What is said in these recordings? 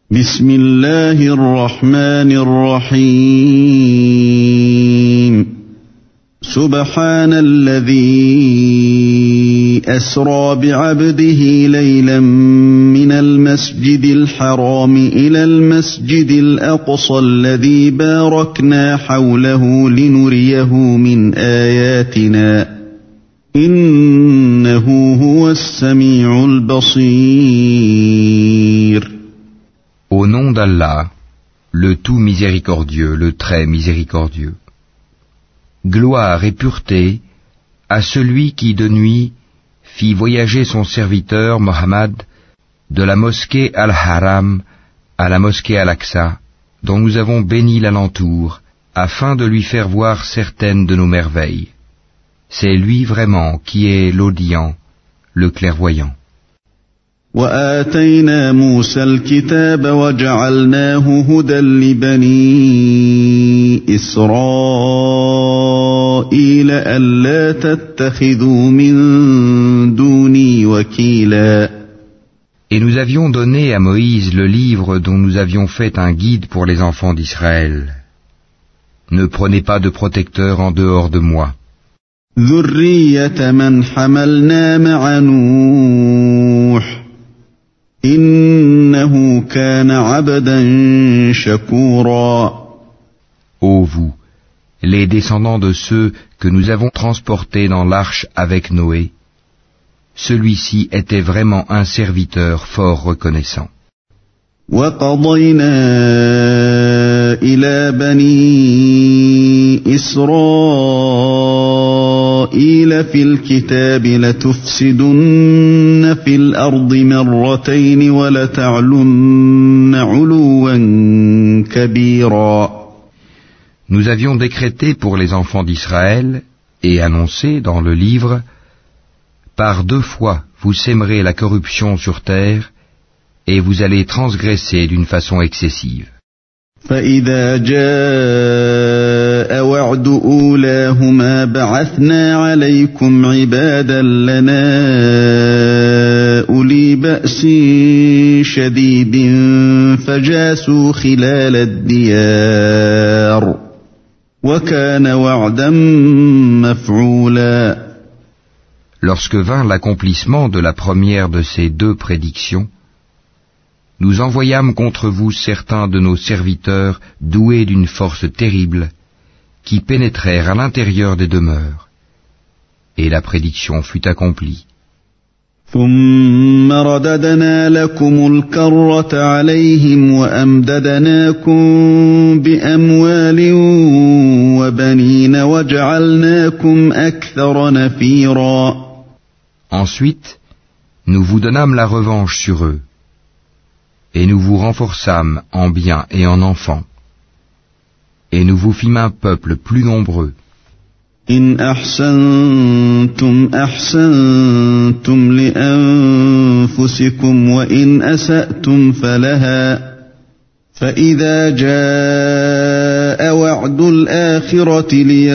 بسم الله الرحمن الرحيم سبحان الذي أسرى بعبده ليلا من المسجد الحرام إلى المسجد الأقصى الذي باركنا حوله لنريه من آياتنا إنه هو السميع البصير. Au nom d'Allah, le tout miséricordieux, le très miséricordieux. Gloire et pureté à celui qui de nuit fit voyager son serviteur Mohammed de la mosquée Al-Haram à la mosquée Al-Aqsa, dont nous avons béni l'alentour, afin de lui faire voir certaines de nos merveilles. C'est lui vraiment qui est l'audient, le clairvoyant. وآتينا موسى الكتاب وجعلناه هدى لبني إسرائيل ألا تتخذوا من دوني وكيلا. Et nous avions donné à Moïse le livre dont nous avions fait un guide pour les enfants d'Israël. Ne prenez pas de protecteur en dehors de moi. ذرية من حملنا مع نوح إنه كان عبدا شكورا. Ô vous, les descendants de ceux que nous avons transportés dans l'arche avec Noé, celui-ci était vraiment un serviteur fort reconnaissant. وقضينا إلى بني إسرائيل في الكتاب لتفسدن في الأرض مرتين ولتعلن علوا كبيرا. Nous avions décrété pour les enfants d'Israël et annoncé dans le livre: par 2 fois vous sèmerez la corruption sur terre et vous allez transgresser d'une façon excessive. فإذا جاء وعد أولاهما بعثنا عليكم عبادا لنا أولي بأس شديد فجاسوا خلال الديار وكان وعدا مفعولا. Lorsque vint l'accomplissement de la première de ces 2 prédictions, nous envoyâmes contre vous certains de nos serviteurs doués d'une force terrible, qui pénétrèrent à l'intérieur des demeures. Et la prédiction fut accomplie. ثم رددنا لكم الكرة عليهم وأمددناكم بأموال وبنين وجعلناكم أكثر نفيرا. Ensuite, nous vous donnâmes la revanche sur eux, et nous vous renforçâmes en biens et en enfants, et nous vous fîmes un peuple plus nombreux. إن أحسنتم أحسنتم لأنفسكم وإن أسأتم فلها فإذا جاء وعد الآخرة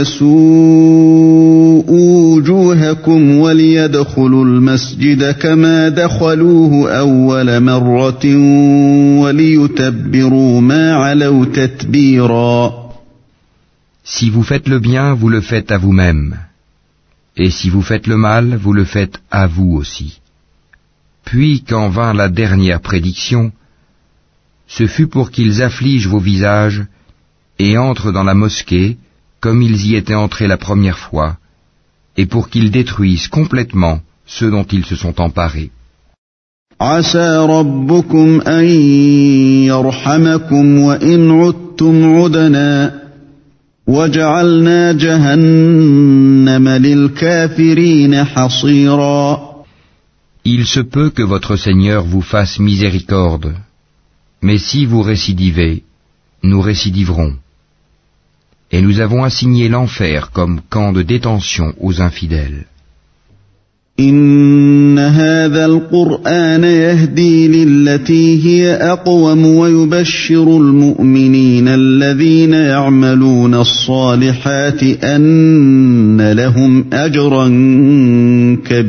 ليسوءوا وجوهكم وليدخلوا المسجد كما دخلوه أول مرة وليتبروا ما علوا تتبيرا. Si vous faites le bien, vous le faites à vous-même, et si vous faites le mal, vous le faites à vous aussi. Puis, quand vint la dernière prédiction, ce fut pour qu'ils affligent vos visages et entrent dans la mosquée comme ils y étaient entrés la première fois, et pour qu'ils détruisent complètement ceux dont ils se sont emparés. عسى ربكم أن يرحمكم وإن عدتم عدنا وجعلنا جهنم للكافرين حصيرا. Il se peut que votre Seigneur vous fasse miséricorde, mais si vous récidivez, nous récidiverons. Et nous avons assigné l'enfer comme camp de détention aux infidèles. إن هذا القرآن يهدي للتي هي أقوم ويبشر المؤمنين الذين يعملون الصالحات أن لهم أجرا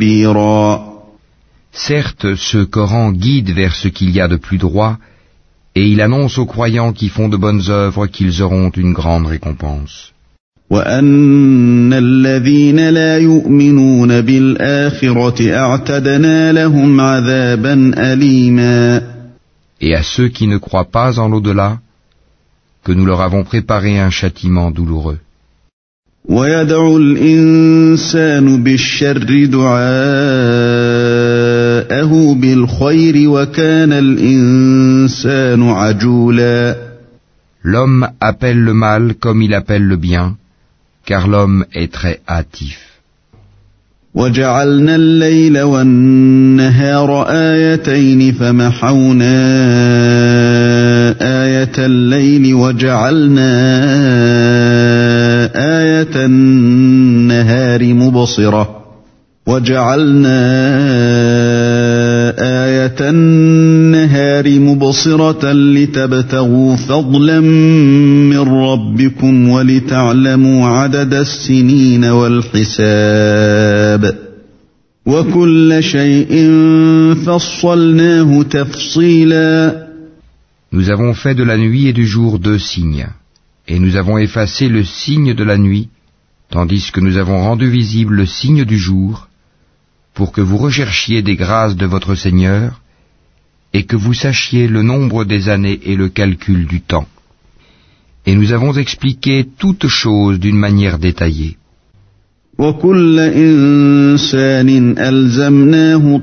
كبيرا. Certes, ce Coran guide vers ce qu'il y a de plus droit Et il annonce aux croyants qui font de bonnes œuvres qu'ils auront une grande récompense. وأن الذين لا يؤمنون بالآخرة أعتدنا لهم عذابا أليما. Et à ceux qui ne croient pas en l'au-delà, que nous leur avons préparé un châtiment douloureux. ويدعو الإنسان بالشر دعاءه بالخير وكان الإنسان عجولا. L'homme appelle le mal comme il appelle le bien, car l'homme est très hâtif. وجعلنا الليل والنهار آيتين فمحونا آية الليل وجعلنا آية النهار مبصرة لتبتغوا فضلا من ربكم ولتعلموا عدد السنين والحساب وكل شيء فصلناه تفصيلا. Nous avons fait de la nuit et du jour 2 signes, et nous avons effacé le signe de la nuit, tandis que nous avons rendu visible le signe du jour, pour que vous recherchiez des grâces de votre Seigneur, et que vous sachiez le nombre des années et le calcul du temps. Et nous avons expliqué toutes choses d'une manière détaillée. وكل إنسان ألزمناه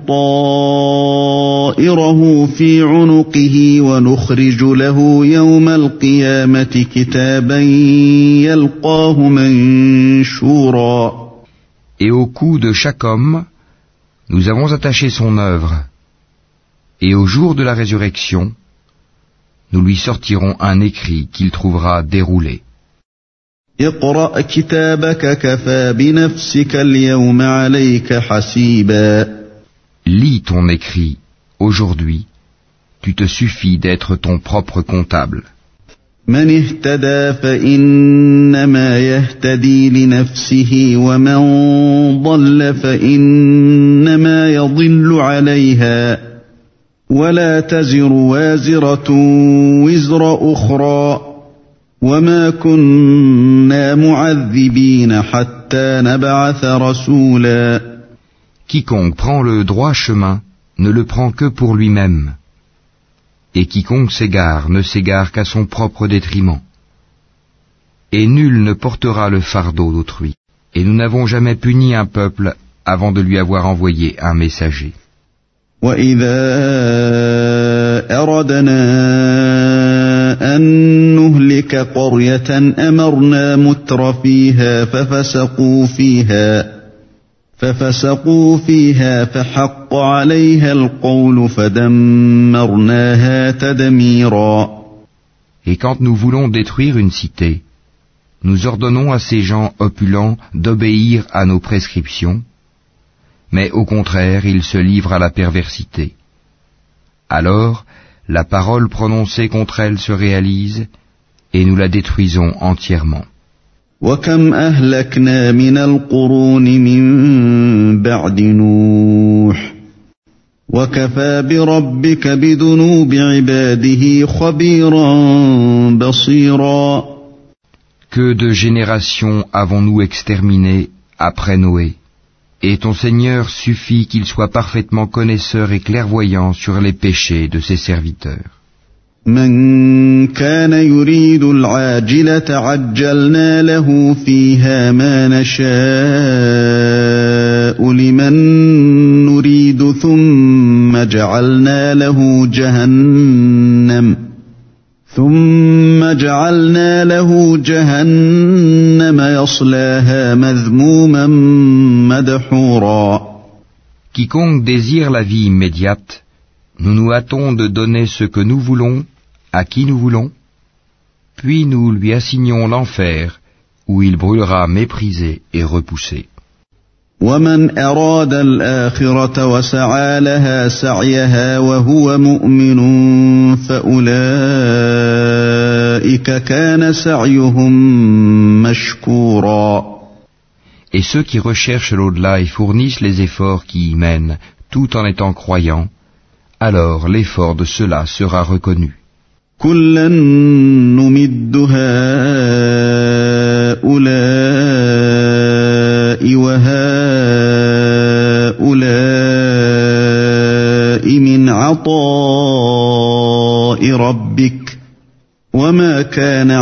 طائره في عنقه ونخرج له يوم القيامة كتابا يلقاه منشورا. Et au cou de chaque homme, nous avons attaché son œuvre, et au jour de la résurrection, nous lui sortirons un écrit qu'il trouvera déroulé. اقرأ كتابك كفى بنفسك اليوم عليك حسيبا. Lis ton écrit, aujourd'hui, tu te suffis d'être ton propre comptable. من اهتدى فإنما يهتدي لنفسه ومن ضل فإنما يضل عليها ولا تزر وازرة وزر أخرى وما كنا معذبين حتى نبعث رسولا. Quiconque prend le droit chemin ne le prend que pour lui-même, et quiconque s'égare ne s'égare qu'à son propre détriment. Et nul ne portera le fardeau d'autrui. Et nous n'avons jamais puni un peuple avant de lui avoir envoyé un messager. وَإِذَا أَرَدْنَا أَن نُّهْلِكَ قَرْيَةً أَمَرْنَا مُتْرَ فِيهَا فَفَسَقُوا فِيهَا فَحَقَّ عَلَيْهَا الْقَوْلُ فَدَمَّرْنَاهَا تَدْمِيرًا. Et quand nous voulons détruire une cité, nous ordonnons à ces gens opulents d'obéir à nos prescriptions, mais au contraire, ils se livrent à la perversité. Alors, la parole prononcée contre elle se réalise, et nous la détruisons entièrement. وَكَمْ أَهْلَكْنَا مِنَ الْقُرُونِ مِن بَعْدِ نُوحٍ وَكَفَى بِرَبِّكَ بِذُنُوبِ عِبَادِهِ خَبِيرًا بَصِيرًا. Que de générations avons-nous exterminées après Noé, et ton Seigneur suffit qu'il soit parfaitement connaisseur et clairvoyant sur les péchés de ses serviteurs. من كان يريد العاجلة عجلنا له فيها ما نشاء لمن نريد ثم جعلنا له جهنم يصلاها مذموما مدحورا. Quiconque désire la vie immédiate, nous hâtons de donner ce que nous voulons, à qui nous voulons, puis nous lui assignons l'enfer, où il brûlera méprisé et repoussé. وَمَنْ أَرَادَ الْآخِرَةَ وَسَعَى لَهَا سَعْيَهَا وَهُوَ مُؤْمِنٌ فَأُولَئِكَ كَانَ سَعْيُهُمْ مَشْكُورًا. Et ceux qui recherchent l'au-delà et fournissent les efforts qui y mènent, tout en étant croyants, alors l'effort de ceux-là sera reconnu. كلا نمد هؤلاء وهؤلاء من عطاء ربك وما كان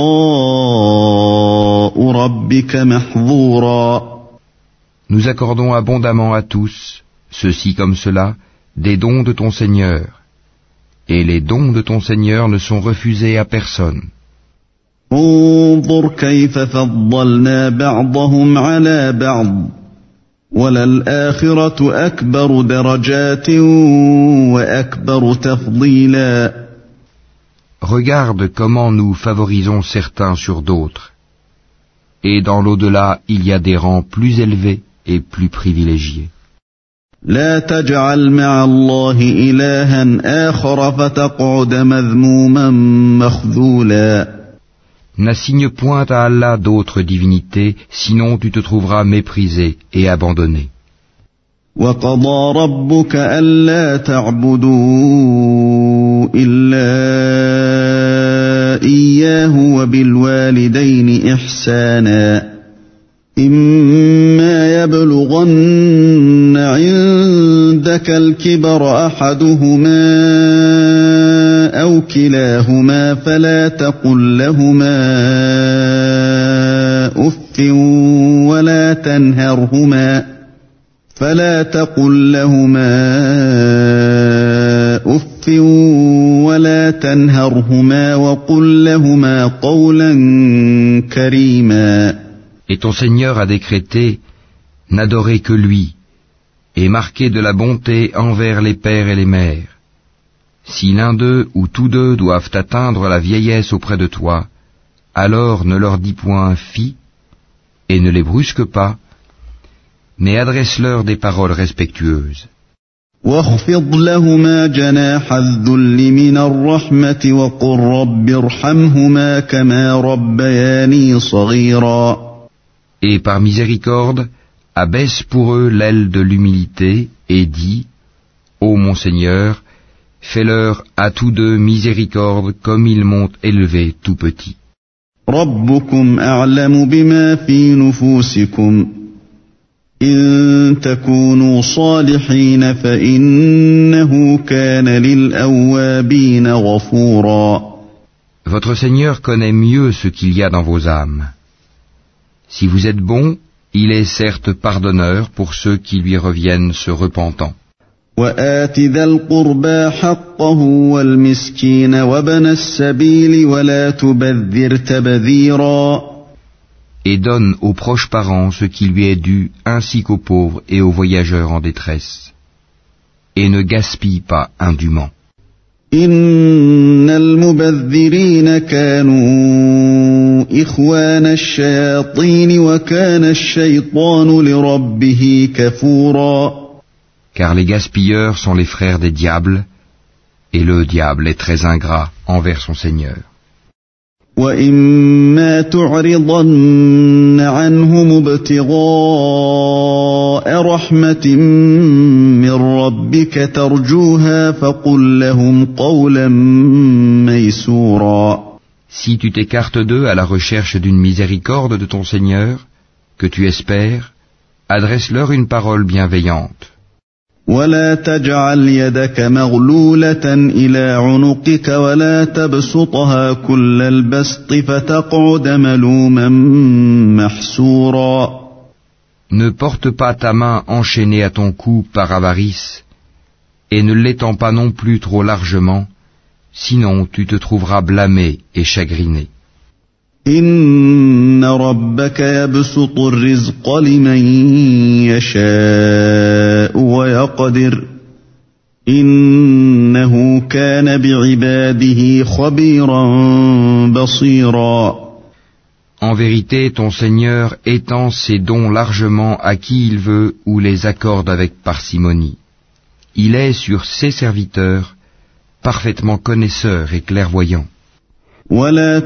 عطاء ربك محظورا. Nous accordons abondamment à tous, ceux-ci comme cela, des dons de ton Seigneur. Et les dons de ton Seigneur ne sont refusés à personne. انظر كيف فضلنا بعضهم على بعض وللآخرة أكبر درجات وأكبر تفضيلا. Regarde comment nous favorisons certains sur d'autres. Et dans l'au-delà, il y a des rangs plus élevés et plus privilégiés. لا تجعل مع الله إلها آخر فتقعد مذموما مخذولا. N'assigne point à Allah d'autres divinités, sinon tu te trouveras méprisé et abandonné. وقضى ربك ألا تعبدوا إلا إياه وبالوالدين إحسانا إما يبلغن عندك الكبر أحدهما أو كلاهما فلا تقل لهما أف ولا تنهرهما وقل لهما قولا كريما. Et ton Seigneur a décrété, n'adorez que lui, et marquez de la bonté envers les pères et les mères. Si l'un d'eux ou tous deux doivent atteindre la vieillesse auprès de toi, alors ne leur dis point fi, et ne les brusque pas, mais adresse-leur des paroles respectueuses. واخفض لهما جناح الذل من الرحمة وقل رب ارحمهما كما ربياني صغيرا. Et par miséricorde, abaisse pour eux l'aile de l'humilité et dis, ô mon Seigneur, fais-leur à tous deux miséricorde comme ils m'ont élevé tout petit. ربكم أعلم بما في نفوسكم إن تكونوا صالحين فإنه كان للأوابين غفورا. Votre Seigneur connaît mieux ce qu'il y a dans vos âmes. Si vous êtes bons, il est certes pardonneur pour ceux qui lui reviennent se repentant. وآت ذا القربى حقه والمسكين وابن السبيل ولا تبذر تبذيرا. Et donne aux proches parents ce qui lui est dû, ainsi qu'aux pauvres et aux voyageurs en détresse. Et ne gaspille pas indûment. إن المبذرين كانوا إخوان الشياطين وكان الشيطان لربه كفورا. Car les gaspilleurs sont les frères des diables, et le diable est très ingrat envers son Seigneur. وَإِمَّا تُعْرِضَنَّ عَنْهُمُ ابْتِغَاءَ رَحْمَةٍ مِّن رَّبِّكَ تَرْجُوهَا فَقُل لَّهُمْ قَوْلًا مَّيْسُورًا. Si tu t'écartes d'eux à la recherche d'une miséricorde de ton Seigneur, que tu espères, adresse-leur une parole bienveillante. ولا تجعل يدك مغلولة إلى عنقك ولا تبسطها كل البسط فتقعد ملوما محسورا. Ne porte pas ta main enchaînée à ton cou par avarice, et ne l'étends pas non plus trop largement, sinon tu te trouveras blâmé et chagriné. إن ربك يبسط الرزق لمن يشاء ويقدر إنه كان بعباده خبيرا بصيرا. En vérité, ton Seigneur étend ses dons largement à qui il veut ou les accorde avec parcimonie. Il est sur ses serviteurs parfaitement connaisseur et clairvoyant. ولا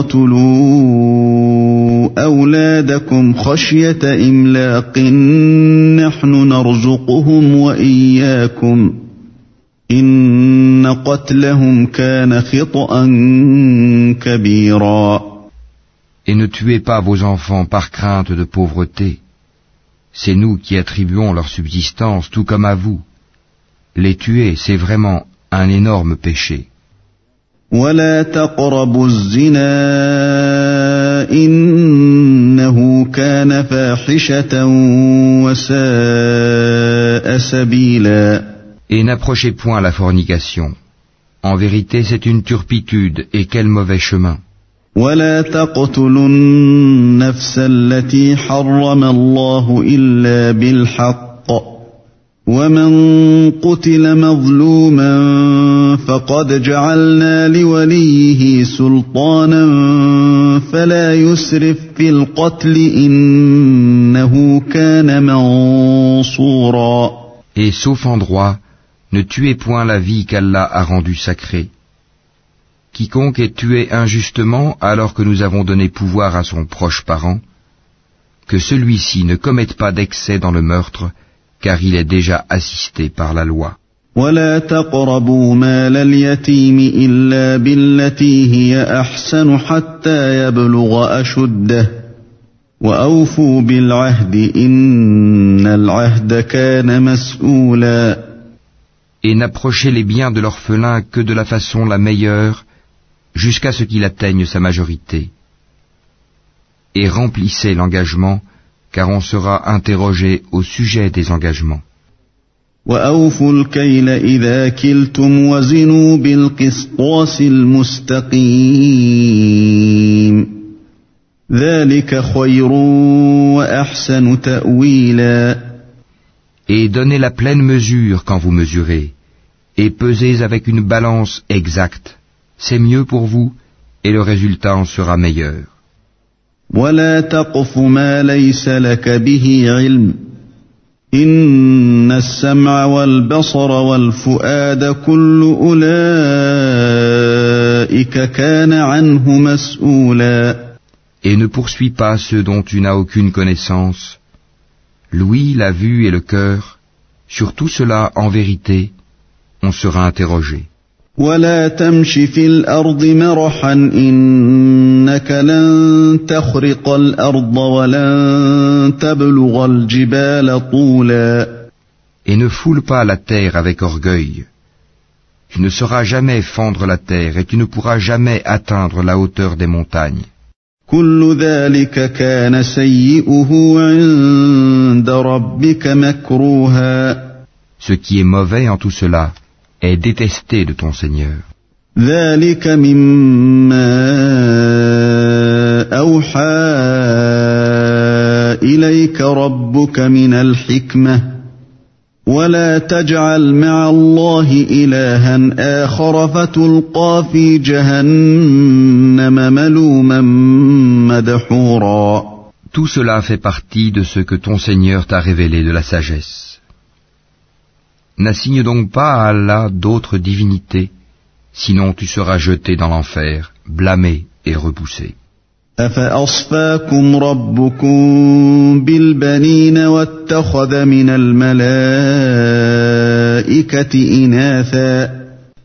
تقتلوا أولادكم خشية إملاق نحن نرزقهم وإياكم إن قتلهم كان خطأ كبيرا. Et ne tuez pas vos enfants par crainte de pauvreté. C'est nous qui attribuons leur subsistance tout comme à vous. Les tuer, c'est vraiment un énorme péché. ولا تقربوا الزنا إنه كان فاحشة وساء سبيلا. Et n'approchez point la fornication. En vérité, c'est une turpitude, et quel mauvais chemin. ولا تقتلوا النفس التي حرم الله إلا بالحق ومن قتل مظلوما فقد جعلنا لوليه سلطانا فلا يسرف في القتل إنه كان منصورا. Et sauf en droit, ne tuez point la vie qu'Allah a rendue sacrée. Quiconque est tué injustement alors que nous avons donné pouvoir à son proche parent, que celui-ci ne commette pas d'excès dans le meurtre, car il est déjà assisté par la loi. ولا تقربوا مال اليتيم إلا بالتي هي أحسن حتى يبلغ أشده وأوفوا بالعهد إن العهد كان مسؤولا. Et n'approchez les biens de l'orphelin que de la façon la meilleure, jusqu'à ce qu'il atteigne sa majorité. Et remplissez l'engagement, car on sera interrogé au sujet des engagements. وأوفوا الكيل إذا كلتم وزنوا بالقسطاس المستقيم ذلك خير وأحسن تأويلا. Et donnez la pleine mesure quand vous mesurez, et pesez avec une balance exacte. C'est mieux pour vous, et le résultat en sera meilleur. ولا تقف ما ليس لك به علم إن السمع والبصر والفؤاد كل أولئك كان عنه مسؤولا. Et ne poursuis pas ceux dont tu n'as aucune connaissance. L'ouïe, la vue et le cœur, sur tout cela, en vérité, on sera interrogé. ولا تمش في الأرض مرحا إنك لن تخرق الأرض ولن تبلغ الجبال طولا. Et ne foule pas la terre avec orgueil. Tu ne sauras jamais fendre la terre et tu ne pourras jamais atteindre la hauteur des montagnes. كل ذلك كان سيئه عند ربك مكروها. Ce qui est mauvais en tout cela est détesté de ton Seigneur. ذلك مما أوحى إليك ربك من الحكمة ولا تجعل مع الله إلها آخر فتلقى في جهنم ملوما مدحورا. Tout cela fait partie de ce que ton Seigneur t'a révélé de la sagesse. N'assigne donc pas à Allah d'autres divinités, sinon tu seras jeté dans l'enfer, blâmé et repoussé. أفأصفاكم ربكم بالبنين واتخذ من الملائكة إناثا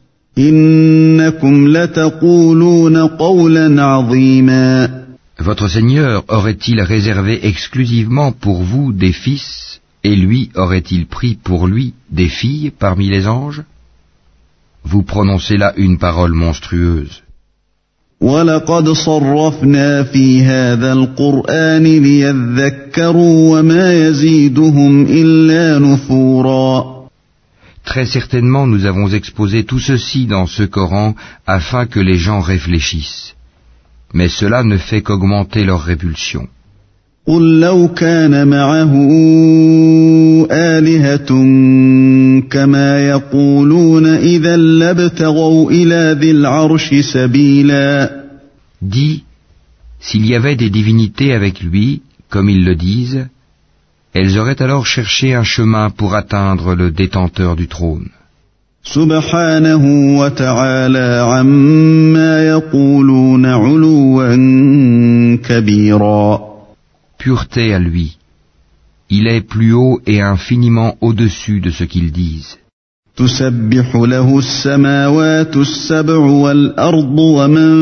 إنكم لتقولون قولا عظيما. Votre Seigneur aurait-il réservé exclusivement pour vous des fils, et lui aurait-il pris pour lui des filles parmi les anges? Vous prononcez là une parole monstrueuse. وَلَقَدْ صَرَّفْنَا فِي هَذَا الْقُرْآنِ لِيَذَّكَّرُوا وَمَا يَزِيدُهُمْ إِلَّا نُفُورًا. Très certainement nous avons exposé tout ceci dans ce Coran afin que les gens réfléchissent. Mais cela ne fait qu'augmenter leur répulsion. قُلْ لَوْ كَانَ مَعَهُ آلِهَةٌ كَمَا يَقُولُونَ إِذًا لَابْتَغَوْا إِلَى ذِي الْعَرْشِ سَبِيلًا. Dis, s'il y avait des divinités avec lui, comme ils le disent, elles auraient alors cherché un chemin pour atteindre le détenteur du trône. سبحانه وتعالى عما يقولون علوا كبيرا. Pureté à lui. Il est plus haut et infiniment au-dessus de ce qu'ils disent. تسبح له السماوات السبع والأرض ومن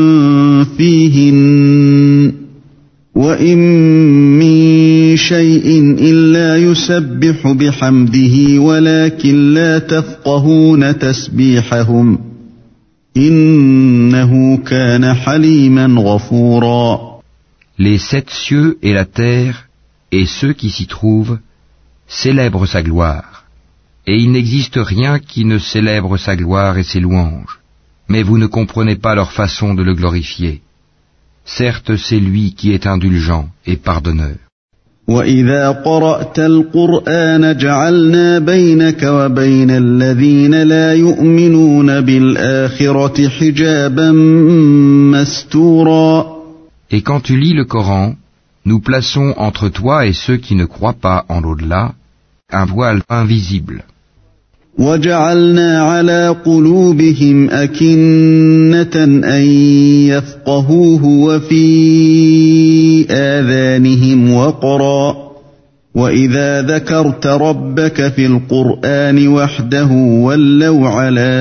فيهن وإن من شيء إلا يسبح بحمده ولكن لا تفقهون تسبيحهم إنه كان حليما غفورا. Les 7 cieux et la terre et ceux qui s'y trouvent célèbrent sa gloire. Et il n'existe rien qui ne célèbre sa gloire et ses louanges. Mais vous ne comprenez pas leur façon de le glorifier. Certes, c'est lui qui est indulgent et pardonneur. وَإِذَا قَرَأْتَ الْقُرْآنَ جَعَلْنَا بَيْنَكَ وَبَيْنَ الَّذِينَ لَا يُؤْمِنُونَ بِالْآخِرَةِ حِجَابًا مَسْتُورًا. Et quand tu lis le Coran, nous plaçons entre toi et ceux qui ne croient pas en l'au-delà un voile invisible. وَجَعَلْنَا عَلَى قُلُوبِهِمْ أَكِنَّةً أَن يَفْقَهُوهُ وَفِي آذَانِهِمْ وَقْرًا وَإِذَا ذَكَرْتَ رَبَّكَ فِي الْقُرْآنِ وَحْدَهُ وَلَّوْا عَلَى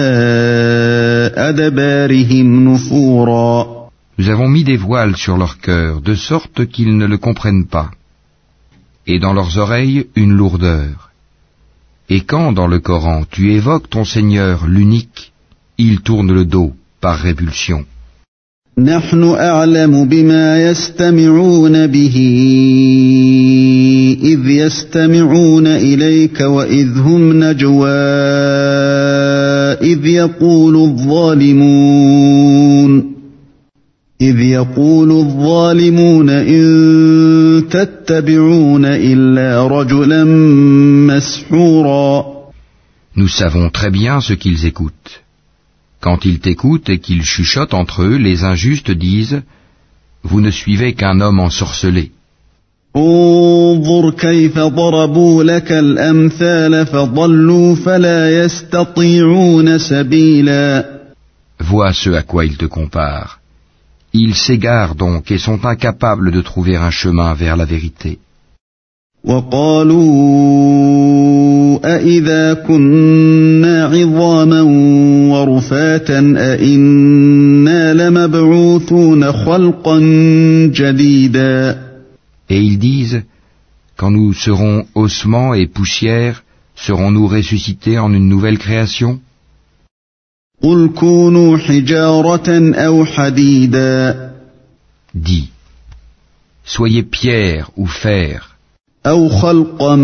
أَدْبَارِهِمْ نُفُورًا. Nous avons mis des voiles sur leur cœur, de sorte qu'ils ne le comprennent pas, et dans leurs oreilles une lourdeur. Et quand, dans le Coran, tu évoques ton Seigneur, l'unique, il tourne le dos, par répulsion. نحن أعلم بما يستمعون به إذ يستمعون إليك وإذ هم نجوى إذ يقول الظالمون إن تتبعون إلا رجلا مسحورا. Nous savons très bien ce qu'ils écoutent. Quand ils t'écoutent et qu'ils chuchotent entre eux, les injustes disent « Vous ne suivez qu'un homme ensorcelé. » انظر كيف ضربوا لك الأمثال فضلوا فلا يستطيعون سبيلا. Vois ce à quoi ils te comparent. Ils s'égarent donc et sont incapables de trouver un chemin vers la vérité. وقالوا أإذا كنا عظاما ورفاتا أإنا لمبعوثون خلقا جديدا. Et ils disent, quand nous serons ossements et poussière, serons-nous ressuscités en une nouvelle création? قل كونوا حجارة أو حديدا. Dis, soyez pierre ou fer, أو خلقا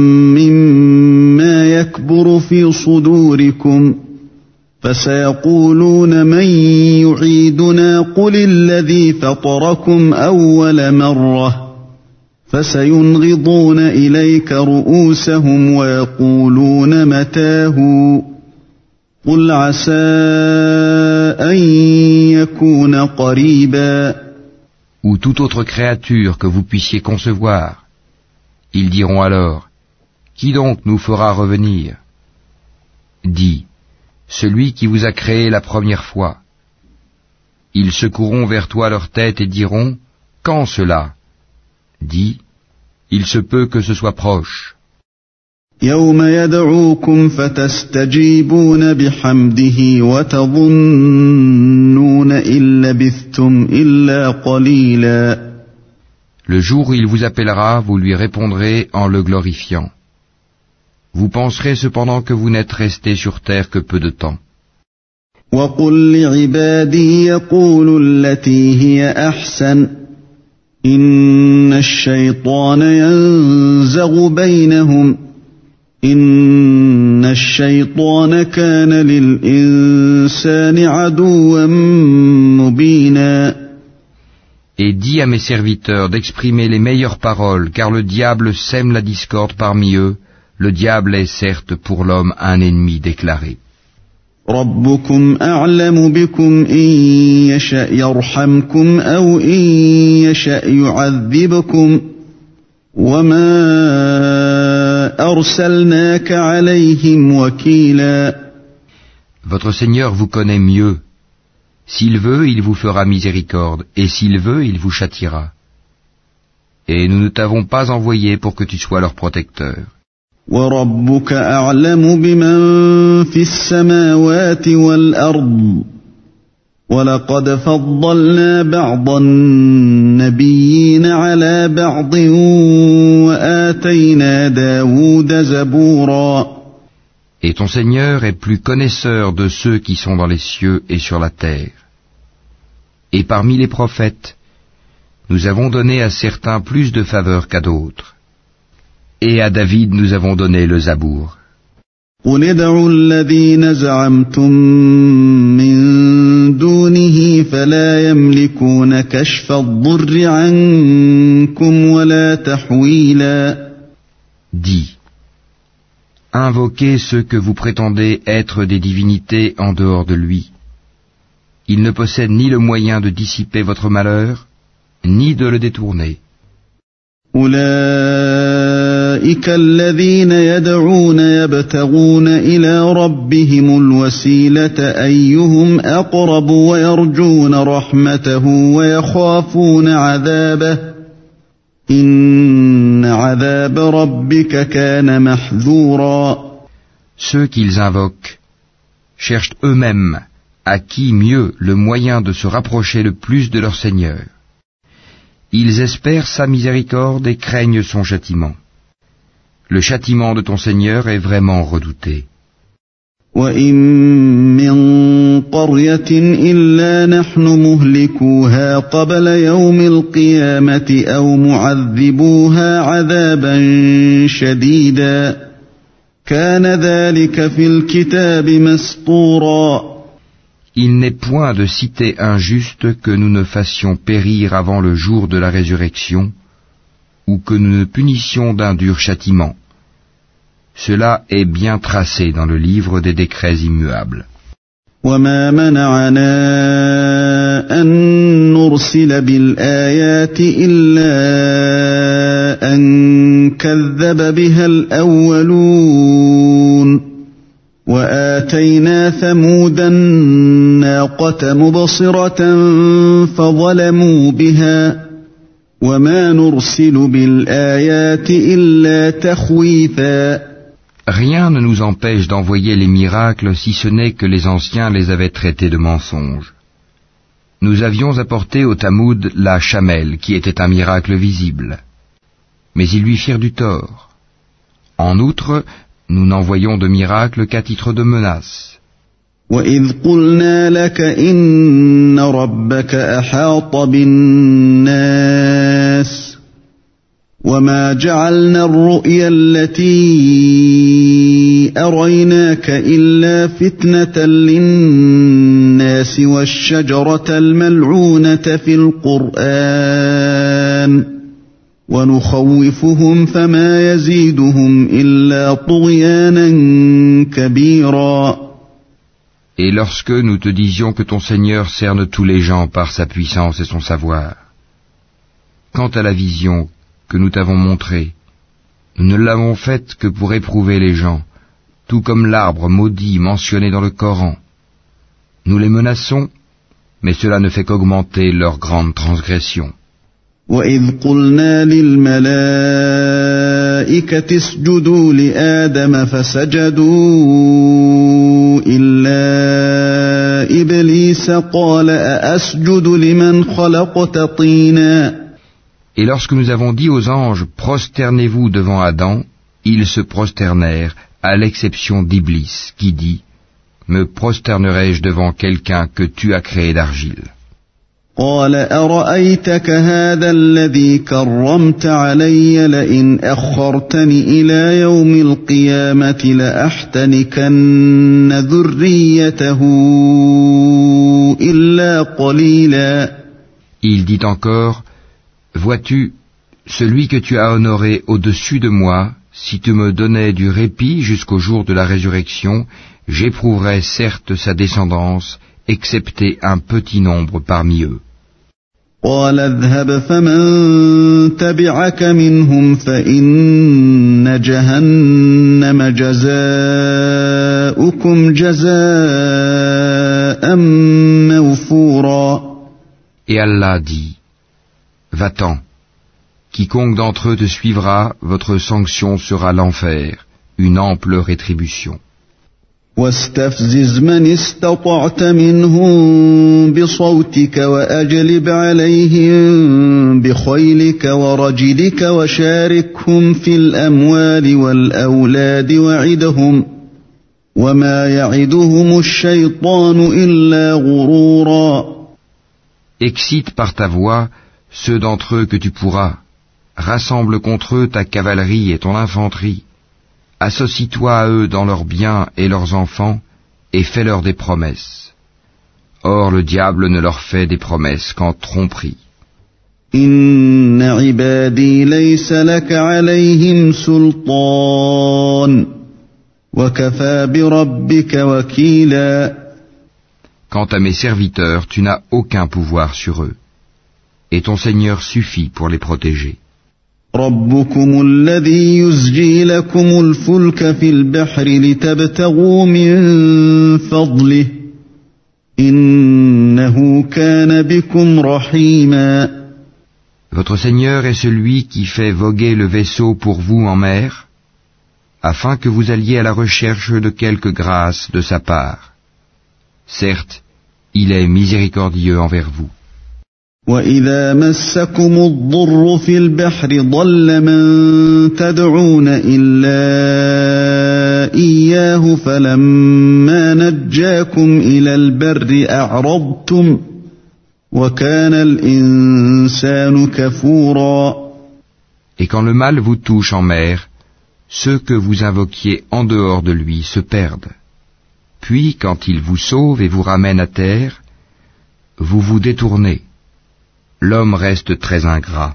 مما يكبر في صدوركم فسيقولون من يعيدنا قل الذي فطركم أول مرة فسينغضون إليك رؤوسهم ويقولون متاه قل عسى أن يكون قريبا. ou toute autre créature que vous puissiez concevoir. Ils diront alors, qui donc nous fera revenir? Dis, celui qui vous a créé la première fois. Ils secoueront vers toi leur tête et diront, quand cela? Dis, il se peut que ce soit proche. يوم يدعوكم فتستجيبون بحمده وتظنون إن لبثتم إلا قليلا. Le jour où il vous appellera, vous lui répondrez en le glorifiant. Vous penserez cependant que vous n'êtes resté sur terre que peu de temps. وقل لعبادي يقولوا التي هي أحسن إن الشيطان ينزغ بينهم إن الشيطان كان للإنسان عدوا مبينا. Et dis à mes serviteurs d'exprimer les meilleures paroles, car le diable sème la discorde parmi eux. Le diable est certes pour l'homme un ennemi déclaré. ربكم أعلم بكم إن يشأ يرحمكم أو إن يشأ يعذبكم وما أرسلناك عليهم وكيلا. Votre Seigneur vous connaît mieux. S'il veut, il vous fera miséricorde, et s'il veut, il vous châtiera. Et nous ne t'avons pas envoyé pour que tu sois leur protecteur. وَرَبُّكَ أَعْلَمُ بِمَنْ فِي السَّمَاوَاتِ وَالْأَرْضِ وَلَقَدْ فَضَّلْنَا بَعْضَ النَّبِيِّينَ عَلَى بَعْضٍ وَآتَيْنَا دَاوُودَ زَبُورًا. Et ton Seigneur est plus connaisseur de ceux qui sont dans les cieux et sur la terre. Et parmi les prophètes, nous avons donné à certains plus de faveur qu'à d'autres. Et à David nous avons donné le Zabour. قُلِ ادْعُوا الَّذِينَ زَعَمْتُم مِّن دُونِهِ فَلَا يَمْلِكُونَ كَشْفَ الضُّرِّ عَنكُمْ وَلَا تَحْوِيلًا. Dis, invoquez ceux que vous prétendez être des divinités en dehors de lui. Ils ne possèdent ni le moyen de dissiper votre malheur, ni de le détourner. أولئك الذين يدعون يبتغون إلى ربهم الوسيلة أيهم أقرب ويرجون رحمته ويخافون عذابه إن عذاب ربك كان محذورا. Ceux qu'ils invoquent cherchent eux-mêmes à qui mieux le moyen de se rapprocher le plus de leur Seigneur. Ils espèrent sa miséricorde et craignent son châtiment. Le châtiment de ton Seigneur est vraiment redouté. وَإِن مِّن قَرْيَةٍ إِلَّا نَحْنُ مُهْلِكُوهَا قَبْلَ يَوْمِ الْقِيَامَةِ أَوْ مُعَذِّبُوهَا عَذَابًا شَدِيدًا كَانَ ذَلِكَ فِي الْكِتَابِ مَسْطُورًا. Il n'est point de cité injuste que nous ne fassions périr avant le jour de la résurrection, ou que nous ne punissions d'un dur châtiment. Cela est bien tracé dans le livre des décrets immuables. وَمَا مَنَعَنَا أَن نُّرْسِلَ بِالْآيَاتِ إِلَّا أَن كَذَّبَ بِهَا الْأَوَّلُونَ وَآتَيْنَا ثَمُودَ النَّاقَةَ مُبْصِرَةً فَظَلَمُوا بِهَا وَمَا نُرْسِلُ بِالْآيَاتِ إِلَّا تَخْوِيفًا. Rien ne nous empêche d'envoyer les miracles si ce n'est que les anciens les avaient traités de mensonges. Nous avions apporté au Tamoud la chamelle qui était un miracle visible. Mais ils lui firent du tort. En outre, nous n'envoyons de miracle qu'à titre de menace. وَإِذْ قُلْنَا لَكَ إِنَّ رَبَّكَ أَحَاطَ بِالنَّاسِ وَمَا جَعَلْنَا الرُّؤْيَا الَّتِي أَرَيْنَاكَ إِلَّا فِتْنَةً لِلنَّاسِ وَالشَّجَرَةَ الْمَلْعُونَةَ فِي الْقُرْآنِ وَنُخَوِّفُهُمْ فَمَا يَزِيدُهُمْ إِلَّا طُغْيَانًا كَبِيرًا. Et lorsque nous te disions que ton Seigneur cerne tous les gens par sa puissance et son savoir, quant à la vision que nous t'avons montrée, nous ne l'avons faite que pour éprouver les gens, tout comme l'arbre maudit mentionné dans le Coran. Nous les menaçons, mais cela ne fait qu'augmenter leur grande transgression. وَإِذْ قُلْنَا لِلْمَلَائِكَةِ اسْجُدُوا لِآدَمَ فَسَجَدُوا إِلَّا إِبْلِيسَ قَالَ أَأَسْجُدُ لِمَنْ خَلَقْتَ طِينًا. Et lorsque nous avons dit aux anges, prosternez-vous devant Adam, ils se prosternèrent, à l'exception d'Iblis, qui dit, me prosternerai-je devant quelqu'un que tu as créé d'argile? قال أرأيتك هذا الذي كرمت علي لئن أخرتني إلى يوم القيامة لأحتنكن ذريته إلا قليلا. Il dit encore, vois-tu, celui que tu as honoré au-dessus de moi, si tu me donnais du répit jusqu'au jour de la résurrection, j'éprouverais certes sa descendance, excepté un petit nombre parmi eux. قال اذهب فمن تبعك منهم فإن جهنم جزاؤكم جزاء موفورا. Et Allah dit, va-t'en, quiconque d'entre eux te suivra, votre sanction sera l'enfer, une ample rétribution. واستفزز من استطعت منهم بصوتك وأجلب عليهم بخيلك ورجلك وشاركهم في الأموال والأولاد وعدهم وما يعدهم الشيطان إلا غرورا. Excite par ta voix ceux d'entre eux que tu pourras. Rassemble contre eux ta cavalerie et ton infanterie. Associe-toi à eux dans leurs biens et leurs enfants, et fais-leur des promesses. Or le diable ne leur fait des promesses qu'en tromperie. Inna ibadi laysa laka alayhim sultan, wa kafa bi rabbika wakila. Quant à mes serviteurs, tu n'as aucun pouvoir sur eux, et ton Seigneur suffit pour les protéger. ربكم الذي يزجي لكم الفلك في البحر لتبتغوا من فضله إنه كان بكم رحيما. Votre Seigneur est celui qui fait voguer le vaisseau pour vous en mer, afin que vous alliez à la recherche de quelque grâce de sa part. Certes, il est miséricordieux envers vous. وَإِذَا مَسَّكُمُ الضُّرُّ فِي الْبَحْرِ ضَلَّ مَن تَدْعُونَ إِلَّا إِيَّاهُ فَلَمَّا نَجَّاكُمْ إِلَى الْبَرِّ أَعْرَضْتُمْ وَكَانَ الْإِنسَانُ كَفُورًا. Et quand le mal vous touche en mer, ceux que vous invoquiez en dehors de lui se perdent. Puis, quand il vous sauve et vous ramène à terre, vous vous détournez. L'homme reste très ingrat.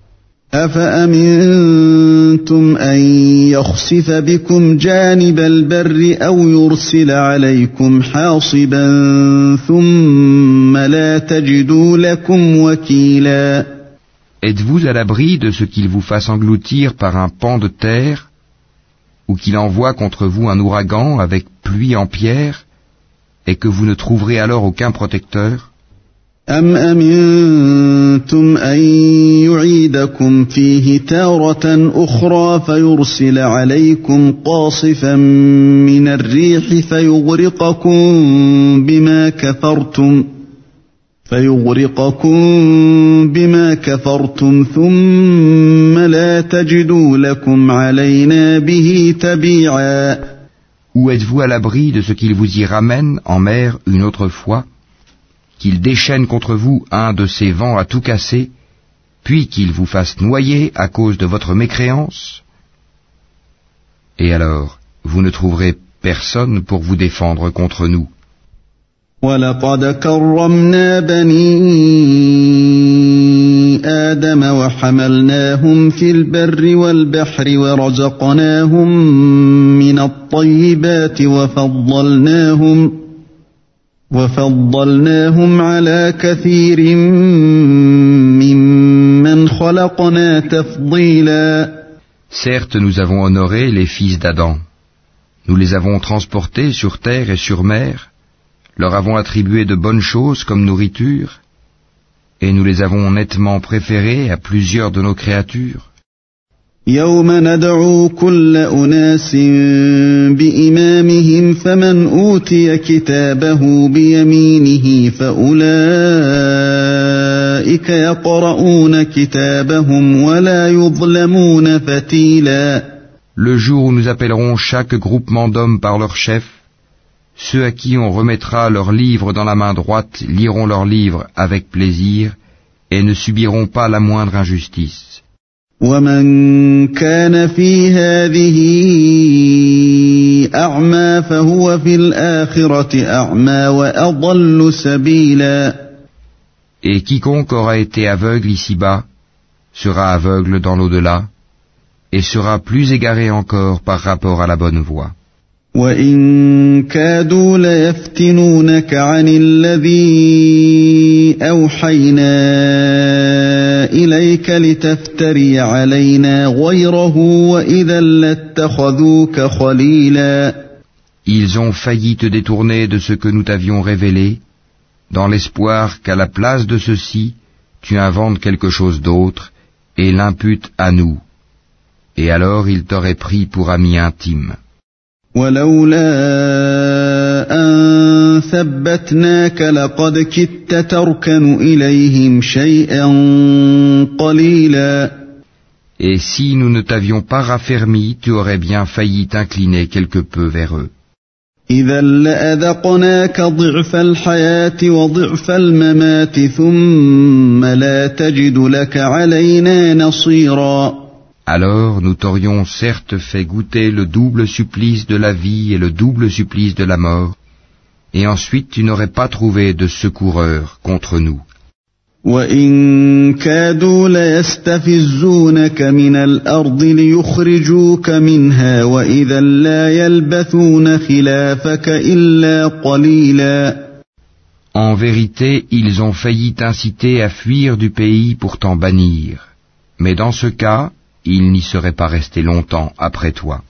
أَفَأَمِنْتُمْ أَنْ يَخْسِفَ بِكُمْ جَانِبَ الْبَرِّ أَوْ يُرْسِلَ عَلَيْكُمْ حَاصِبًا ثُمَّ لَا تَجِدُوا لَكُمْ وَكِيلًا. Êtes-vous à l'abri de ce qu'il vous fasse engloutir par un pan de terre, ou qu'il envoie contre vous un ouragan avec pluie en pierre, et que vous ne trouverez alors aucun protecteur? أَمْ أَمِنْتُمْ أَنْ يُعِيدَكُمْ فِيهِ تَارَةً أُخْرَى فَيُرْسِلَ عَلَيْكُمْ قَاصِفًا مِنَ الرِّيحِ فَيُغْرِقَكُمْ بِمَا كَفَرْتُمْ ثُمَّ لَا تَجِدُوا لَكُمْ عَلَيْنَا بِهِ تَبِيعًا. Ou êtes-vous à l'abri de ce qu'il vous y ramène en mer une autre fois, qu'il déchaîne contre vous un de ces vents à tout casser, puis qu'il vous fasse noyer à cause de votre mécréance? Et alors, vous ne trouverez personne pour vous défendre contre nous. وَلَقَدْ كَرَّمْنَا بَنِي آدَمَ وَحَمَلْنَاهُمْ فِي الْبَرِّ وَالْبَحْرِ وَرَزَقْنَاهُمْ مِنَ الطَّيِّبَاتِ وَفَضَّلْنَاهُمْ عَلَى كَثِيرٍ مِّمَّنْ خَلَقْنَا تَفْضِيلًا. Certes, nous avons honoré les fils d'Adam. Nous les avons transportés sur terre et sur mer, leur avons attribué de bonnes choses comme nourriture, et nous les avons nettement préférés à plusieurs de nos créatures. يَوْمَ نَدْعُو كُلَّ أُنَاسٍ بِإِمَامِهِمْ فَمَنْ أُوتِيَ كِتَابَهُ بِيَمِينِهِ فَأُولَئِكَ يَقْرَؤُونَ كِتَابَهُمْ وَلَا يُظْلَمُونَ فَتِيلًا. Le jour où nous appellerons chaque groupement d'hommes par leur chef, ceux à qui on remettra leurs livres dans la main droite liront leurs livres avec plaisir et ne subiront pas la moindre injustice. وَمَنْ كَانَ فِي هَذِهِ أَعْمَى فَهُوَ فِي الْآخِرَةِ أَعْمَى وَأَضَلُّ سَبِيلًا. Et quiconque aura été aveugle ici-bas sera aveugle dans l'au-delà et sera plus égaré encore par rapport à la bonne voie. وَإِنْ كَادُوا لَيَفْتِنُونَكَ عَنِ الَّذِي أَوْحَيْنَا إِلَيْكَ لِتَفْتَرِيَ عَلَيْنَا غَيْرَهُ وَإِذًا لَاتَّخَذُوكَ خَلِيلًا. Ils ont failli te détourner de ce que nous t'avions révélé, dans l'espoir qu'à la place de ceci, tu inventes quelque chose d'autre et l'imputes à nous. Et alors il t'aurait pris pour ami intime. ولولا أن ثبتناك لقد كدت تركن إليهم شيئا قليلا. Et si nous ne t'avions pas raffermi, tu aurais bien failli t'incliner quelque peu vers eux. إذا لأذقناك ضعف الحياة وضعف الممات ثم لا تجد لك علينا نصيرا. Alors nous t'aurions certes fait goûter le double supplice de la vie et le double supplice de la mort, et ensuite tu n'aurais pas trouvé de secoureur contre nous. وَإِن كَادُوا لَيَسْتَفِزُّونَكَ مِنَ الْأَرْضِ لِيُخْرِجُوكَ مِنْهَا وَإِذًا لَّا يَلْبَثُونَ خِلَافَكَ إِلَّا قَلِيلًا. En vérité, ils ont failli t'inciter à fuir du pays pour t'en bannir, mais dans ce cas, ils n'y seraient pas restés longtemps après toi.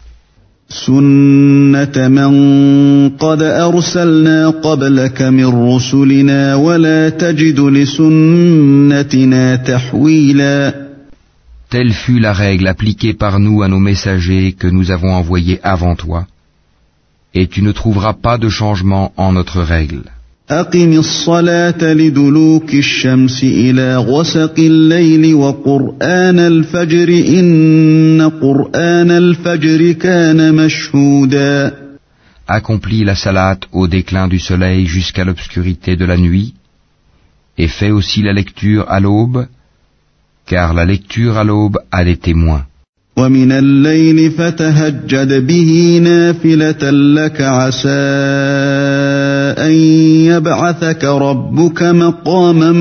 سُنَّةَ مَن قَدْ أَرْسَلْنَا قَبْلَكَ مِن رُّسُلِنَا وَلَا تَجِدُ لِسُنَّتِنَا تَحْوِيلًا. Telle fut la règle appliquée par nous à nos messagers que nous avons envoyés avant toi, et tu ne trouveras pas de changement en notre règle. أقم الصلاة لدلوك الشمس إلى غسق الليل وقرآن الفجر إن قرآن الفجر كان مشهودا. Accomplis la salate au déclin du soleil jusqu'à l'obscurité de la nuit, et fais aussi la lecture à l'aube, car la lecture à l'aube a des témoins. ومن الليل فتهجد به نافلة لك عسى أن يبعثك ربك مقاما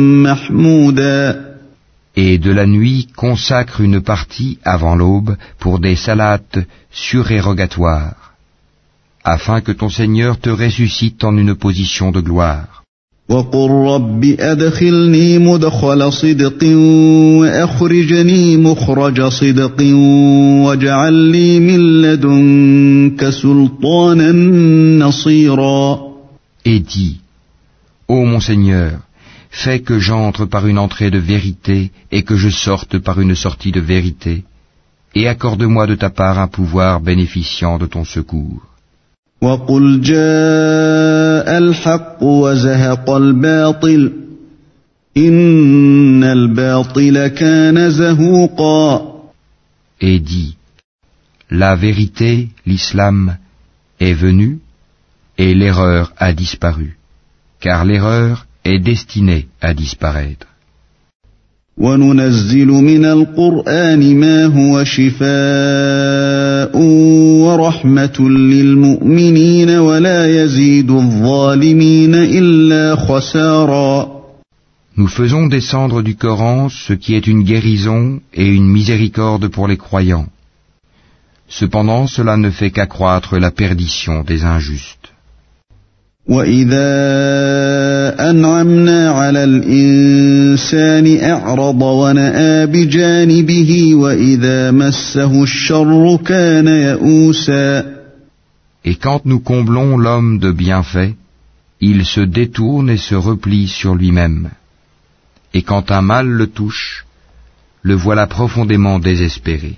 محمودا. Et de la nuit consacre une partie avant l'aube pour des salates surérogatoires, afin que ton Seigneur te ressuscite en une position de gloire. وَقُلْ رَبِّ أَدْخِلْنِي مُدْخَلَ صِدْقٍ وَأَخْرِجْنِي مُخْرَجَ صِدْقٍ وَاجْعَل لِّي مِن لَّدُنكَ سُلْطَانًا نَّصِيرًا. Et dis, ô mon Seigneur, fais que j'entre par une entrée de vérité et que je sorte par une sortie de vérité, et accorde-moi de ta part un pouvoir bénéficiant de ton secours. وَقُلْ جَاءَ الْحَقُّ وَزَهَقَ الْبَاطِلُ إِنَّ الْبَاطِلَ كَانَ زَهُوقًا. Et dis, la vérité, l'islam, est venue, et l'erreur a disparu, car l'erreur est destinée à disparaître. وَنُنَزِّلُ مِنَ الْقُرْآنِ مَا هُوَ شِفَاءٌ وَرَحْمَةٌ لِّلْمُؤْمِنِينَ وَلَا يَزِيدُ الظَّالِمِينَ إِلَّا خَسَارًا. Nous faisons descendre du Coran ce qui est une guérison et une miséricorde pour les croyants. Cependant, cela ne fait qu'accroître la perdition des injustes. وَإِذَا أَنْعَمْنَا عَلَى الْإِنسَانِ أَعْرَضَ وَنَأَىٰ بِجَانِبِهِ وَإِذَا مَسَّهُ الشَّرُّ كَانَ يَئُوسًا. Et quand nous comblons l'homme de bienfaits, il se détourne et se replie sur lui-même. Et quand un mal le touche, le voilà profondément désespéré.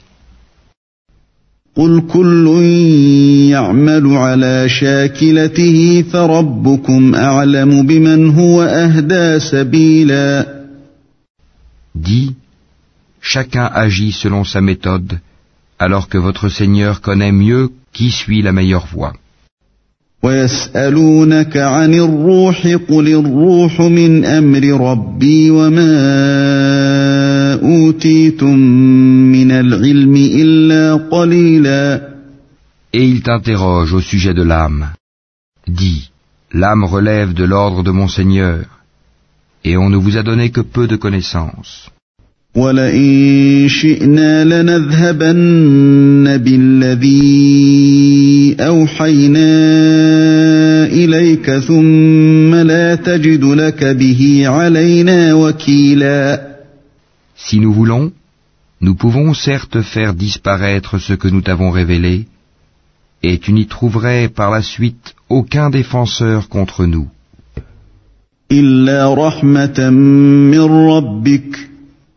قُلْ كُلٌّ يَعْمَلُ عَلَى شَاكِلَتِهِ فَرَبُّكُمْ أَعْلَمُ بِمَنْ هُوَ أَهْدَىٰ سَبِيلًا. Dis, chacun agit selon sa méthode, alors que votre Seigneur connaît mieux qui suit la meilleure voie. وَيَسْأَلُونَكَ عَنِ الرُّوحِ قُلِ الرُّوحُ مِنْ أَمْرِ رَبِّي وَمَا أُوتِيتُم مِّنَ الْعِلْمِ إِلَّا قَلِيلًا. Et il t'interroge au sujet de l'âme. Dis, l'âme relève de l'ordre de mon Seigneur, et on ne vous a donné que peu de connaissances. وَلَئِن شِئْنَا لَنَذْهَبَنَّ بِالَّذِي أَوْحَيْنَا إِلَيْكَ ثُمَّ لَا تَجِدُ لَكَ بِهِ عَلَيْنَا وَكِيلًا. Si nous voulons, nous pouvons certes faire disparaître ce que nous t'avons révélé, et tu n'y trouverais par la suite aucun défenseur contre nous. إِلَّا رَحْمَةً مِّن رَّبِّكَ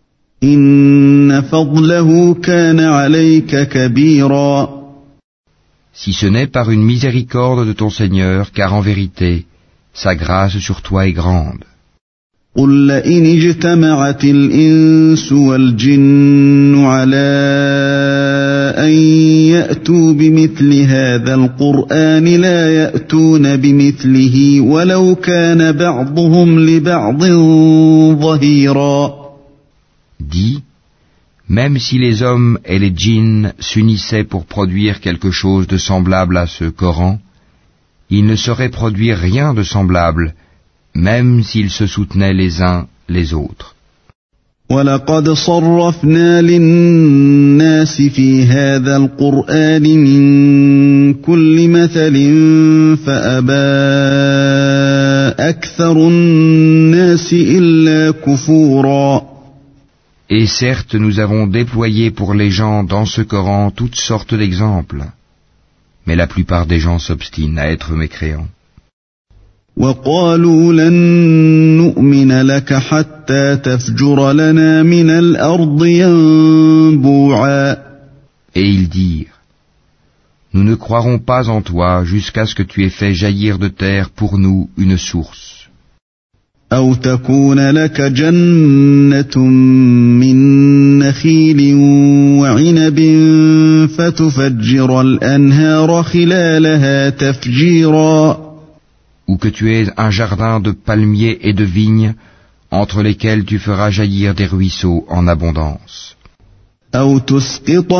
إن فضله كان عليك كبيرا. Si ce n'est par une miséricorde de ton Seigneur, car en vérité, sa grâce sur toi est grande. قل لئن اجتمعت الإنس والجن على أن يأتوا بمثل هذا القرآن لا يأتون بمثله ولو كان بعضهم لبعض ظهيرا. Dis, même si les hommes et les djinns s'unissaient pour produire quelque chose de semblable à ce Coran, ils ne sauraient produire rien de semblable, même s'ils se soutenaient les uns les autres. وَلَقَدْ صَرَّفْنَا لِلنَّاسِ فِي هَذَا الْقُرْآنِ مِنْ كُلِّ مَثَلٍ فَأَبَى أَكْثَرُ النَّاسِ إِلَّا كُفُورًا. Et certes, nous avons déployé pour les gens dans ce Coran toutes sortes d'exemples, mais la plupart des gens s'obstinent à être mécréants. وَقَالُوا لَن نُّؤْمِنَ لَكَ حَتَّى تَفْجُرَ لَنَا مِنَ الْأَرْضِ يَنبُوعًا. Et ils dirent, nous ne croirons pas en toi jusqu'à ce que tu aies fait jaillir de terre pour nous une source. أَوْ تَكُونَ لَكَ جَنَّةٌ مِّن نَّخِيلٍ وَعِنَبٍ فَتُفَجِّرَ الْأَنْهَارَ خِلَالَهَا تَفْجِيرًا. Ou que tu aies un jardin de palmiers et de vignes, entre lesquels tu feras jaillir des ruisseaux en abondance. أَوْ تُسْقِطَ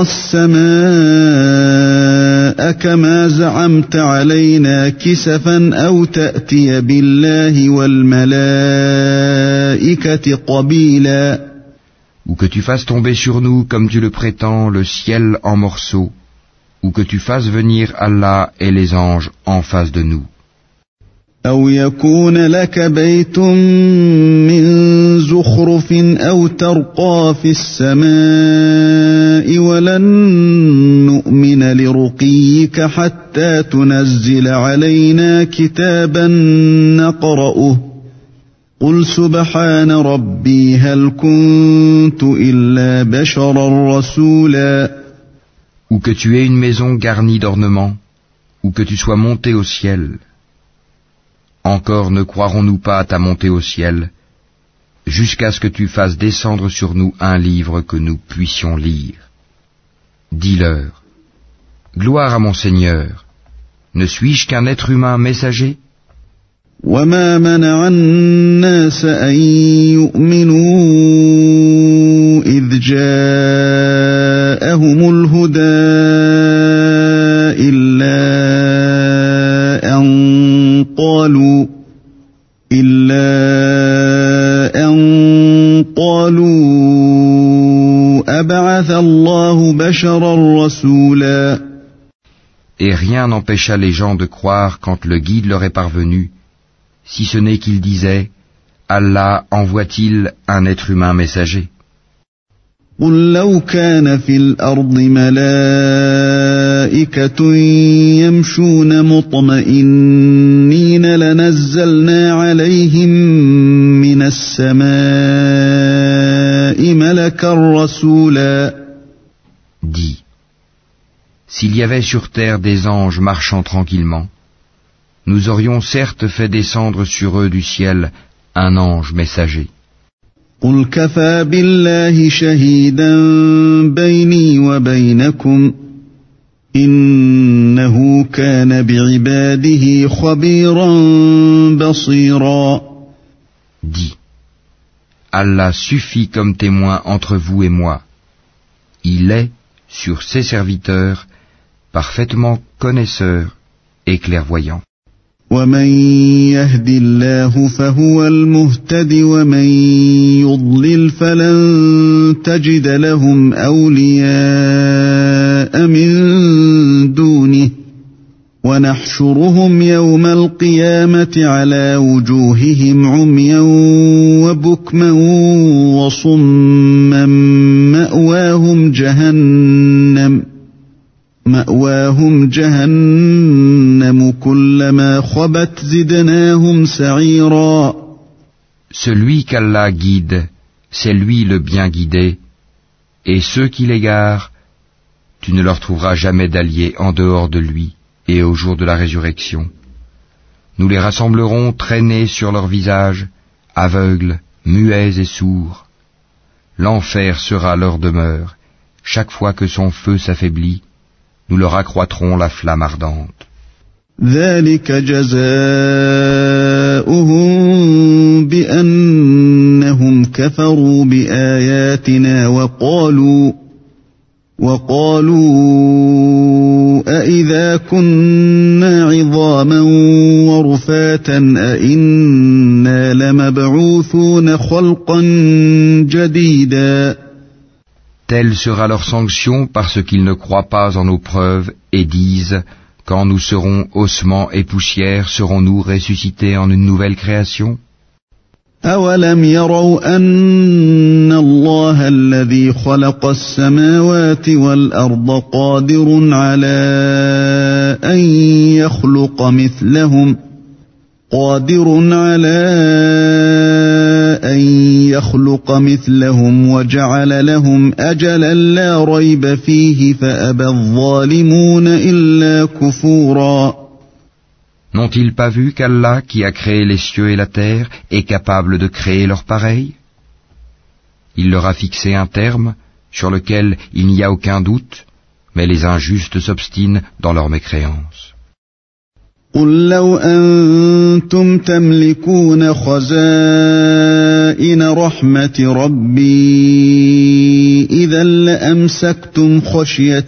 السَّمَاءَ كَمَا زَعَمْتَ عَلَيْنَا كِسَفًا أَوْ تَأْتِيَ بِاللَّهِ وَالْمَلَائِكَةِ قَبِيلًا. Ou que tu fasses tomber sur nous, comme tu le prétends, le ciel en morceaux, ou que tu fasses venir Allah et les anges en face de nous. أَوْ يَكُونَ لَكَ بَيْتٌ مِّن زُخْرُفٍ أَوْ تَرْقَىٰ فِي السَّمَاءِ وَلَن نُّؤْمِنَ لِرُقِيِّكَ حَتَّىٰ تُنَزِّلَ عَلَيْنَا كِتَابًا نَّقْرَؤُهُ قُلْ سُبْحَانَ رَبِّي هَلْ كُنتُ إِلَّا بَشَرًا رَّسُولًا. Ou que tu aies une maison garnie d'ornements, ou que tu sois monté au ciel. Encore ne croirons-nous pas à ta montée au ciel, jusqu'à ce que tu fasses descendre sur nous un livre que nous puissions lire. Dis-leur, gloire à mon Seigneur, ne suis-je qu'un être humain messager? وَمَا مَنَعَ النَّاسَ أَن يُؤْمِنُوا إِذْ جَاءَهُمُ الْهُدَىٰ إِلَّا أَن قَالُوا أَبَعَثَ اللَّهُ بَشَرًا رَّسُولًا. Et rien n'empêcha les gens de croire quand le guide leur est parvenu, si ce n'est qu'ils disaient, Allah envoie-t-il un être humain messager? قُل لَّوْ كَانَ فِي الْأَرْضِ مَلَائِكَةٌ يَمْشُونَ مُطْمَئِنِّينَ لَنَزَّلْنَا عَلَيْهِم مِّنَ السَّمَاءِ مَلَكًا رَّسُولًا. Dis, s'il y avait sur terre des anges marchant tranquillement, nous aurions certes fait descendre sur eux du ciel un ange messager. قُلْ كَفَىٰ بِاللَّهِ شَهِيدًا بَيْنِي وَبَيْنَكُمْ إِنَّهُ كَانَ بِعِبَادِهِ خَبِيرًا بَصِيرًا. Dis, Allah suffit comme témoin entre vous et moi. Il est, sur ses serviteurs, parfaitement connaisseur et clairvoyant. وَمَن يَهْدِ اللَّهُ فَهُوَ الْمُهْتَدِ وَمَن يُضْلِلْ فَلَن تَجِدَ لَهُمْ أَوْلِيَاءَ مِن دُونِهِ وَنَحْشُرُهُمْ يَوْمَ الْقِيَامَةِ عَلَى وُجُوهِهِمْ عُمْيًا وَبُكْمًا وَصُمًّا مَأْوَاهُمْ جَهَنَّمُ كُلَّمَا خَبَتْ زِدْنَاهُمْ سَعِيرًا. Celui qu'Allah guide c'est lui le bien guidé, et ceux qui l'égarent, tu ne leur trouveras jamais d'alliés en dehors de lui, et au jour de la résurrection. Nous les rassemblerons traînés sur leur visage, aveugles, muets et sourds. L'enfer sera leur demeure. Chaque fois que son feu s'affaiblit, nous leur accroîtrons la flamme ardente. ذلك جزاؤهم بأنهم كفروا بآياتنا وقالوا أإذا كنا عظاما ورفاتا أإنا لمبعوثون خلقا جديدا. Telle sera leur sanction parce qu'ils ne croient pas en nos preuves et disent, quand nous serons ossements et poussière, serons-nous ressuscités en une nouvelle création? أولم يروا أن الله الذي خلق السماوات والأرض قادر على أن يخلق مثلهم وجعل لهم أجلا لا ريب فيه فأبى الظالمون إلا كفورا. N'ont-ils pas vu qu'Allah, qui a créé les cieux et la terre, est capable de créer leur pareil? Il leur a fixé un terme sur lequel il n'y a aucun doute, mais les injustes s'obstinent dans leur mécréance. قل لو أنتم تملكون خزائن رحمة ربي إذا لأمسكتم خشية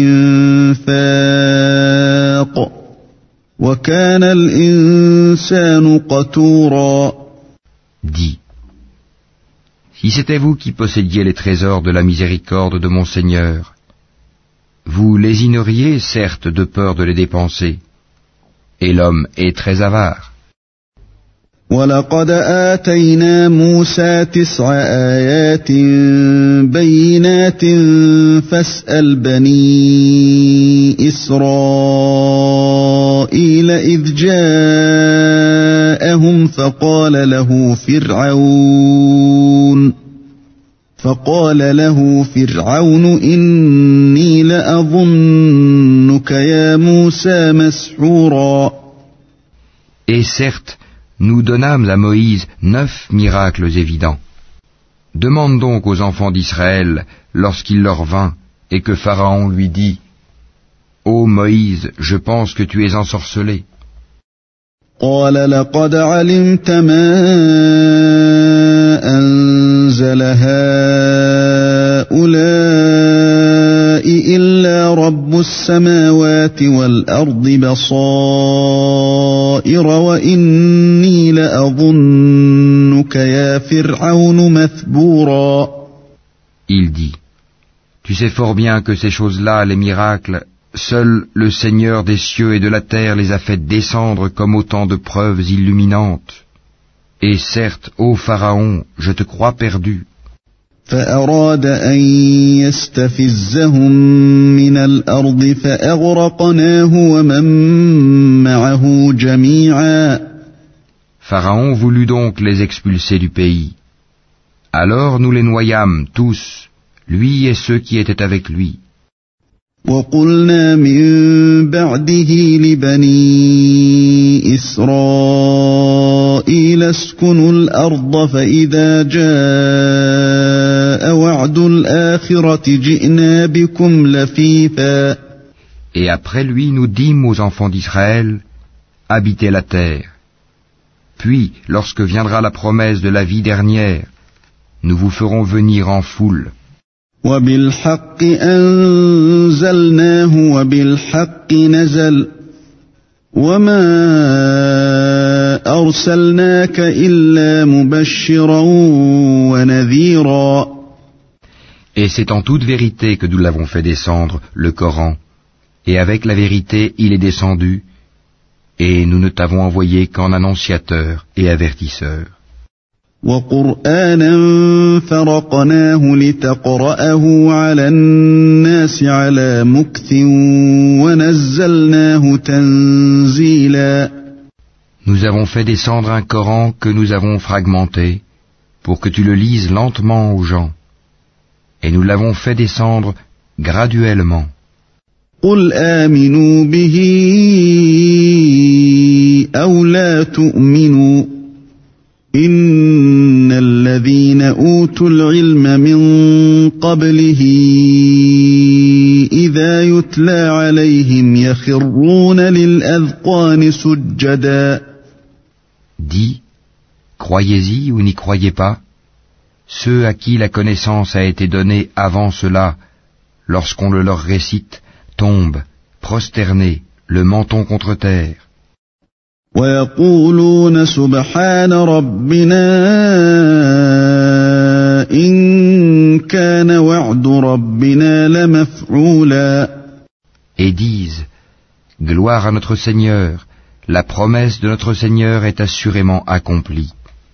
الإنفاق وكان الإنسان قتورا. Dis, si c'était vous qui possédiez les trésors de la miséricorde de mon Seigneur, vous lésineriez certes de peur de les dépenser, et l'homme est très avare. وَلَقَدْ آتَيْنَا مُوسَى 9 آيَاتٍ بَيِّنَاتٍ فَاسْأَلْ بَنِي إِسْرَائِيلَ إِذْ جَاءَهُمْ فقال له فرعون إني لأظنك يا موسى مسحورا. Et certes, nous donnâmes à Moïse 9 miracles évidents. Demande donc aux enfants d'Israël, lorsqu'il leur vint, et que Pharaon lui dit, Ô Moïse, je pense que tu es ensorcelé. قال لقد علمت ما أنزل هؤلاء إلا رب السماوات والأرض بصائر وإني لأظنك يا فرعون مثبورا. Il dit, tu sais fort bien que ces choses-là, les miracles, seul le Seigneur des cieux et de la terre les a fait descendre comme autant de preuves illuminantes. Et certes, ô Pharaon, je te crois perdu. فأراد أن يستفزهم من الأرض فأغرقناه ومن معه جميعا. Pharaon voulut donc les expulser du pays. Alors nous les noyâmes tous, lui et ceux qui étaient avec lui. وقلنا من بعده لبني إسرائيل اسكنوا الأرض فإذا جاء وعد الآخرة جئنا بكم لفيفا. Et après lui nous dîmes aux enfants d'Israël, habitez la terre. Puis, lorsque viendra la promesse de la vie dernière, nous vous ferons venir en foule. وبالحق أنزلناه وبالحق نزل وما أرسلناك إلا مبشرا ونذيرا. Et c'est en toute vérité que nous l'avons fait descendre, le Coran, et avec la vérité il est descendu, et nous ne t'avons envoyé qu'en annonciateur et avertisseur. وقرآنا فرقناه لتقرأه على الناس على مكث ونزلناه تنزيلا. Nous avons fait descendre un Coran que nous avons fragmenté pour que tu le lises lentement aux gens, et nous l'avons fait descendre graduellement. قل آمنوا به أو لا تؤمنوا إن الذين أوتوا العلم من قبله إذا يتلى عليهم يخرون للأذقان سجدا. Dis, croyez-y ou n'y croyez pas, ceux à qui la connaissance a été donnée avant cela, lorsqu'on le leur récite, tombent, prosternés, le menton contre terre. ويقولون سبحان ربنا إن كان وعد ربنا لمفعولا. Et disent, gloire à notre Seigneur, la promesse de notre Seigneur est assurément accomplie.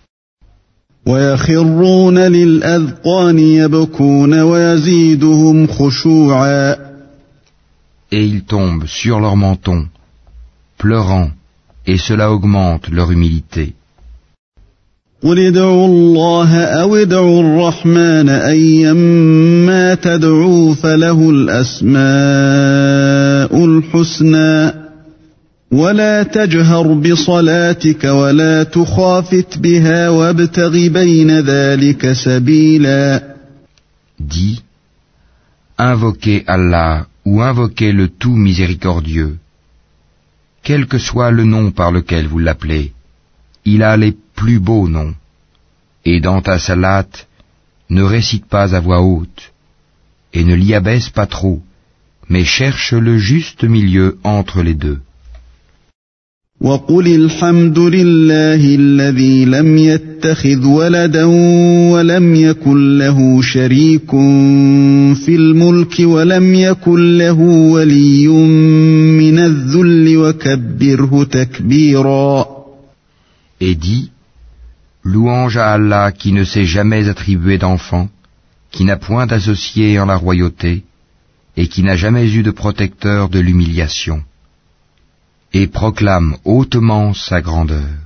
ويخرون للأذقان يبكون ويزيدهم خشوعا. Et ils tombent sur leur menton, pleurant, et cela augmente leur humilité. قل ادعوا الله أو ادعوا الرحمن أيما تدعوا فله الأسماء الحسنى ولا تجهر بصلاتك ولا تخافت بها وابتغ بين ذلك سبيلا. Dis, invoquez Allah ou invoquez le tout miséricordieux. Quel que soit le nom par lequel vous l'appelez, il a les plus beaux noms. Et dans ta salate, ne récite pas à voix haute, et ne l'y abaisse pas trop, mais cherche le juste milieu entre les deux. وقل الحمد لله الذي لم يتخذ ولدا ولم يكن له شريك في الملك ولم يكن له ولي من الذل وكبره تكبيرا. Et dis, louange à Allah qui ne s'est jamais attribué d'enfant, qui n'a point d'associé en la royauté, et qui n'a jamais eu de protecteur de l'humiliation. Et proclame hautement sa grandeur.